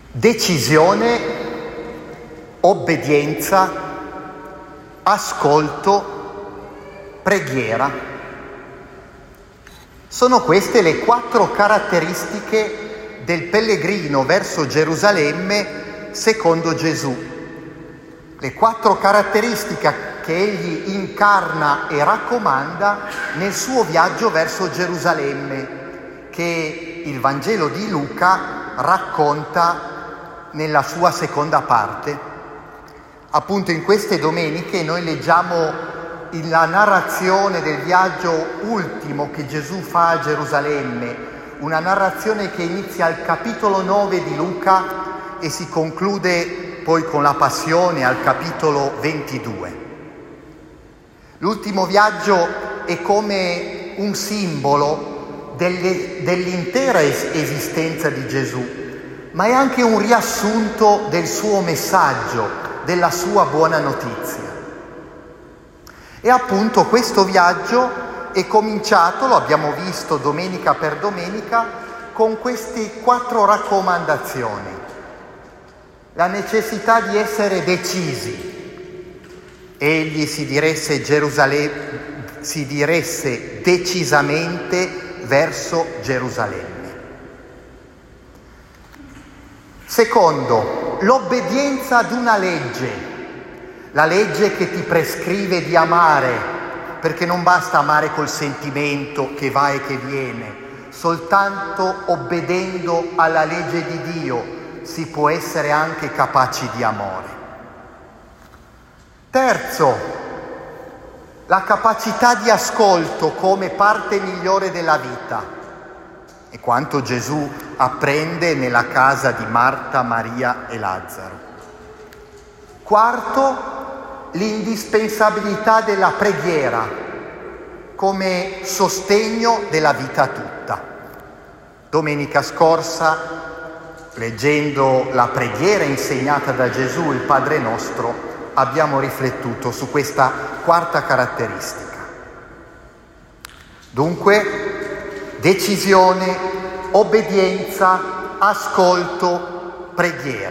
decisione, obbedienza, ascolto, preghiera. Sono queste le 4 caratteristiche del pellegrino verso Gerusalemme secondo Gesù. Le 4 caratteristiche che egli incarna e raccomanda nel suo viaggio verso Gerusalemme, che il Vangelo di Luca racconta nella sua seconda parte. Appunto in queste domeniche noi leggiamo la narrazione del viaggio ultimo che Gesù fa a Gerusalemme, una narrazione che inizia al capitolo 9 di Luca e si conclude poi con la Passione al capitolo 22. L'ultimo viaggio è come un simbolo dell'intera esistenza di Gesù, ma è anche un riassunto del suo messaggio, della sua buona notizia. E appunto questo viaggio è cominciato, lo abbiamo visto domenica per domenica, con queste 4 raccomandazioni. La necessità di essere decisi. Egli si diresse decisamente verso Gerusalemme. Secondo, l'obbedienza ad una legge, la legge che ti prescrive di amare, perché non basta amare col sentimento che va e che viene, soltanto obbedendo alla legge di Dio si può essere anche capaci di amore. Terzo, la capacità di ascolto come parte migliore della vita, è quanto Gesù apprende nella casa di Marta, Maria e Lazzaro. Quarto, l'indispensabilità della preghiera come sostegno della vita tutta. Domenica scorsa, leggendo la preghiera insegnata da Gesù, il Padre Nostro, abbiamo riflettuto su questa 4ª caratteristica. Dunque, decisione, obbedienza, ascolto, preghiera.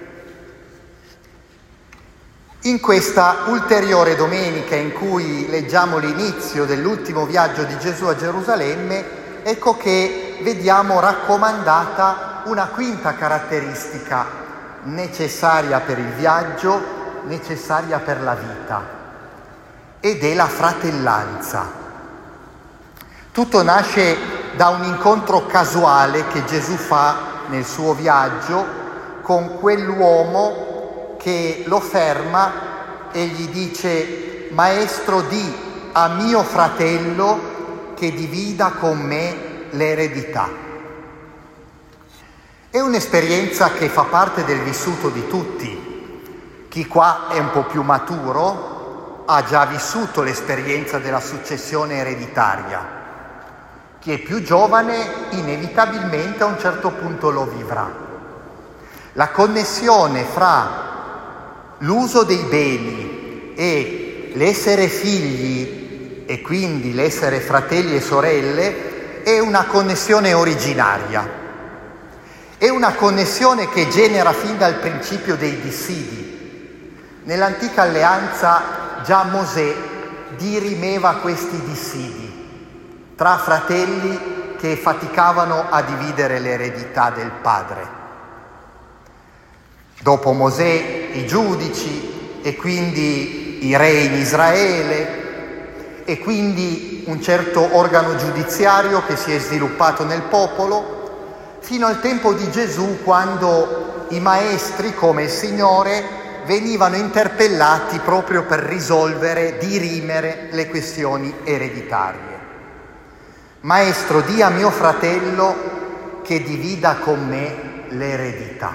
In questa ulteriore domenica in cui leggiamo l'inizio dell'ultimo viaggio di Gesù a Gerusalemme, ecco che vediamo raccomandata una 5ª caratteristica necessaria per il viaggio, necessaria per la vita, ed è la fratellanza. Tutto nasce da un incontro casuale che Gesù fa nel suo viaggio con quell'uomo che lo ferma e gli dice: Maestro, di a mio fratello che divida con me l'eredità. È un'esperienza che fa parte del vissuto di tutti. Chi qua è un po' più maturo ha già vissuto l'esperienza della successione ereditaria. Chi è più giovane inevitabilmente a un certo punto lo vivrà. La connessione fra l'uso dei beni e l'essere figli e quindi l'essere fratelli e sorelle è una connessione originaria. È una connessione che genera fin dal principio dei dissidi. Nell'antica alleanza già Mosè dirimeva questi dissidi tra fratelli che faticavano a dividere l'eredità del padre. Dopo Mosè i giudici e quindi i re in Israele e quindi un certo organo giudiziario che si è sviluppato nel popolo fino al tempo di Gesù, quando i maestri come il Signore venivano interpellati proprio per risolvere, dirimere le questioni ereditarie. Maestro, di a mio fratello che divida con me l'eredità.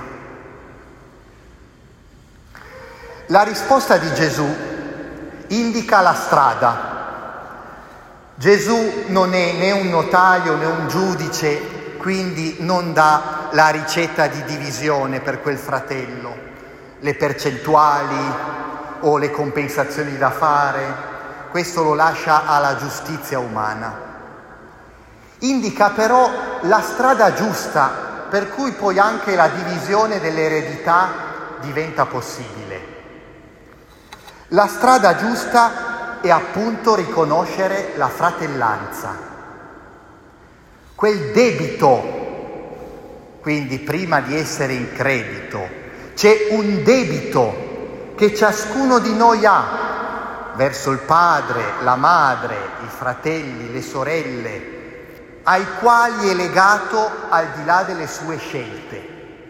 La risposta di Gesù indica la strada. Gesù non è né un notaio né un giudice, quindi non dà la ricetta di divisione per quel fratello, le percentuali o le compensazioni da fare, questo lo lascia alla giustizia umana. Indica però la strada giusta per cui poi anche la divisione dell'eredità diventa possibile. La strada giusta è appunto riconoscere la fratellanza, quel debito, quindi prima di essere in credito, c'è un debito che ciascuno di noi ha verso il padre, la madre, i fratelli, le sorelle, ai quali è legato al di là delle sue scelte.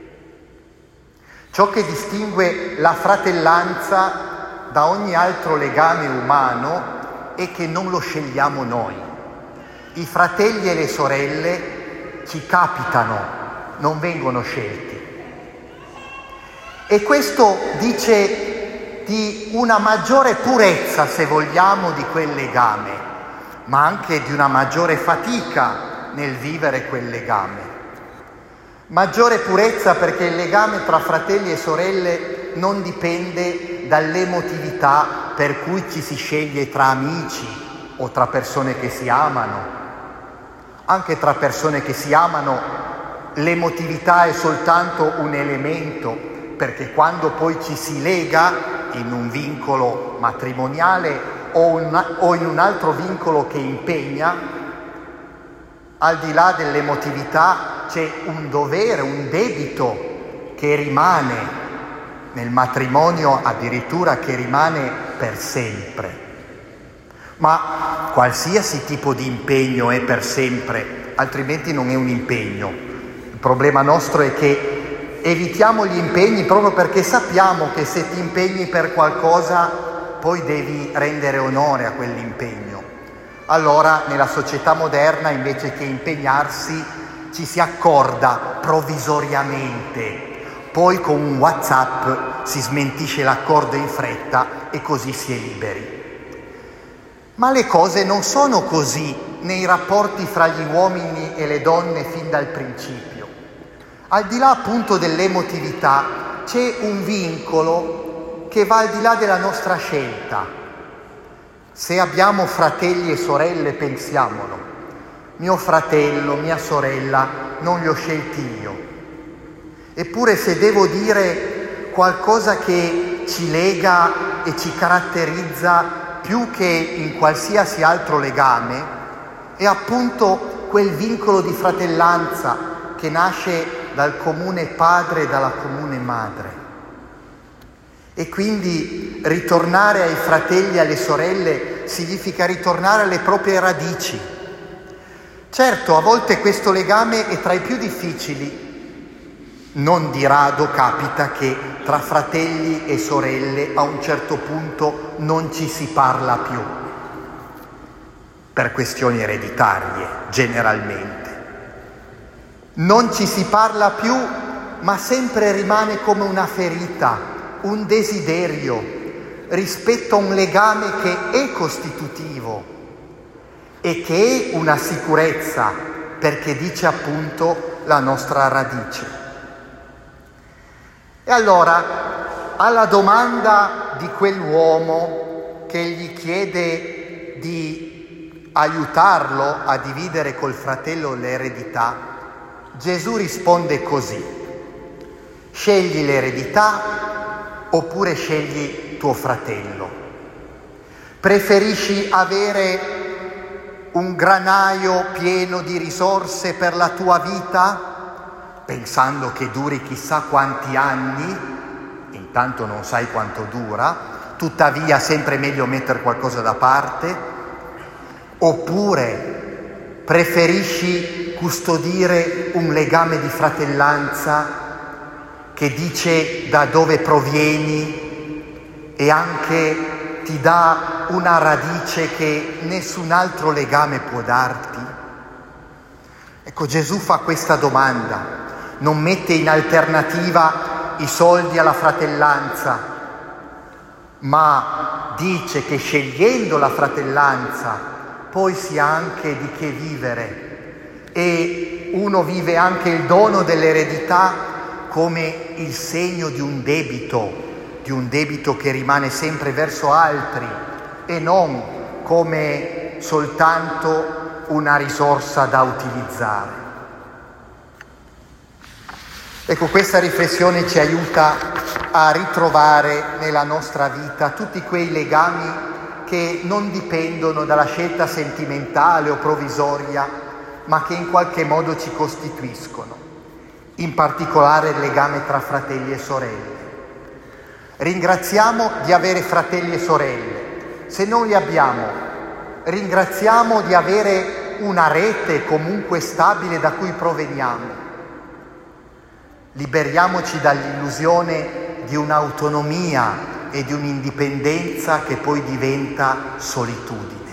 Ciò che distingue la fratellanza da ogni altro legame umano è che non lo scegliamo noi. I fratelli e le sorelle ci capitano, non vengono scelti. E questo dice di una maggiore purezza, se vogliamo, di quel legame, ma anche di una maggiore fatica nel vivere quel legame. Maggiore purezza perché il legame tra fratelli e sorelle non dipende dall'emotività per cui ci si sceglie tra amici o tra persone che si amano. Anche tra persone che si amano l'emotività è soltanto un elemento, perché quando poi ci si lega in un vincolo matrimoniale o in un altro vincolo che impegna, al di là dell'emotività c'è un dovere, un debito che rimane nel matrimonio, addirittura che rimane per sempre. Ma qualsiasi tipo di impegno è per sempre, altrimenti non è un impegno. Il problema nostro è che evitiamo gli impegni proprio perché sappiamo che se ti impegni per qualcosa poi devi rendere onore a quell'impegno. Allora nella società moderna, invece che impegnarsi, ci si accorda provvisoriamente, poi con un WhatsApp si smentisce l'accordo in fretta e così si è liberi. Ma le cose non sono così nei rapporti fra gli uomini e le donne fin dal principio. Al di là appunto dell'emotività c'è un vincolo che va al di là della nostra scelta. Se abbiamo fratelli e sorelle, pensiamolo. Mio fratello, mia sorella, non li ho scelti io. Eppure se devo dire qualcosa che ci lega e ci caratterizza più che in qualsiasi altro legame, è appunto quel vincolo di fratellanza che nasce dal comune padre e dalla comune madre. E quindi ritornare ai fratelli e alle sorelle significa ritornare alle proprie radici. Certo, a volte questo legame è tra i più difficili. Non di rado capita che tra fratelli e sorelle a un certo punto non ci si parla più, per questioni ereditarie generalmente. Non ci si parla più, ma sempre rimane come una ferita, un desiderio rispetto a un legame che è costitutivo e che è una sicurezza, perché dice appunto la nostra radice. E allora, alla domanda di quell'uomo che gli chiede di aiutarlo a dividere col fratello l'eredità, Gesù risponde così: scegli l'eredità oppure scegli tuo fratello? Preferisci avere un granaio pieno di risorse per la tua vita, pensando che duri chissà quanti anni, intanto non sai quanto dura, tuttavia sempre meglio mettere qualcosa da parte? Oppure preferisci custodire un legame di fratellanza che dice da dove provieni e anche ti dà una radice che nessun altro legame può darti? Ecco, Gesù fa questa domanda. Non mette in alternativa i soldi alla fratellanza, ma dice che scegliendo la fratellanza poi si ha anche di che vivere, e uno vive anche il dono dell'eredità come il segno di un debito che rimane sempre verso altri e non come soltanto una risorsa da utilizzare. Ecco, questa riflessione ci aiuta a ritrovare nella nostra vita tutti quei legami che non dipendono dalla scelta sentimentale o provvisoria, ma che in qualche modo ci costituiscono, in particolare il legame tra fratelli e sorelle. Ringraziamo di avere fratelli e sorelle. Se non li abbiamo, ringraziamo di avere una rete comunque stabile da cui proveniamo. Liberiamoci dall'illusione di un'autonomia e di un'indipendenza che poi diventa solitudine.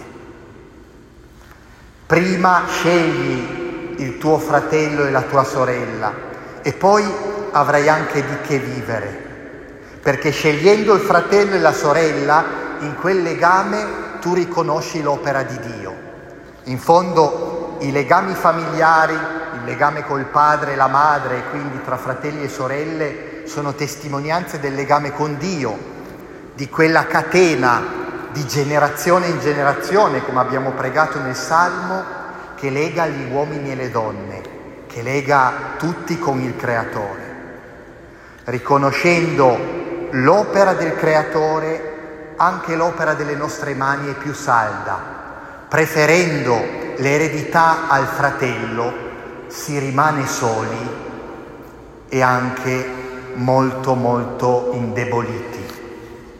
Prima scegli il tuo fratello e la tua sorella e poi avrai anche di che vivere, perché scegliendo il fratello e la sorella, in quel legame tu riconosci l'opera di Dio. In fondo i legami familiari, il legame col padre e la madre, e quindi tra fratelli e sorelle, sono testimonianze del legame con Dio, di quella catena di generazione in generazione, come abbiamo pregato nel Salmo, che lega gli uomini e le donne, che lega tutti con il Creatore. Riconoscendo l'opera del Creatore, anche l'opera delle nostre mani è più salda. Preferendo l'eredità al fratello, si rimane soli e anche molto molto indeboliti.